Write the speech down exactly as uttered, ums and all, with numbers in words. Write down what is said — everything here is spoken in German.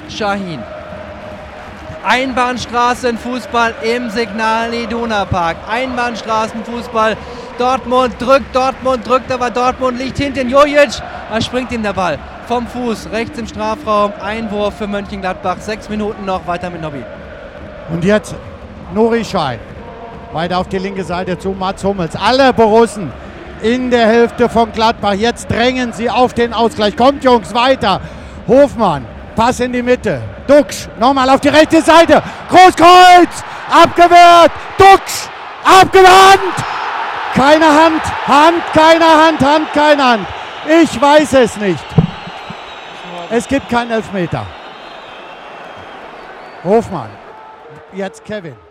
Şahin. Einbahnstraßenfußball im Signal Iduna Park. Einbahnstraßenfußball. Dortmund drückt, Dortmund drückt, aber Dortmund liegt hinten. Jojic, da springt ihm der Ball vom Fuß, rechts im Strafraum. Einwurf für Mönchengladbach. Sechs Minuten noch, weiter mit Nobby. Und jetzt Nuri Sahin. Weiter auf die linke Seite zu Mats Hummels. Alle Borussen in der Hälfte von Gladbach. Jetzt drängen sie auf den Ausgleich. Kommt Jungs, weiter. Hofmann, Pass in die Mitte. Duxch, nochmal auf die rechte Seite. Großkreuz, abgewehrt. Duxch, abgewandt. Keine Hand, Hand, keine Hand, Hand, keine Hand. Ich weiß es nicht. Es gibt keinen Elfmeter. Hofmann, jetzt Kevin.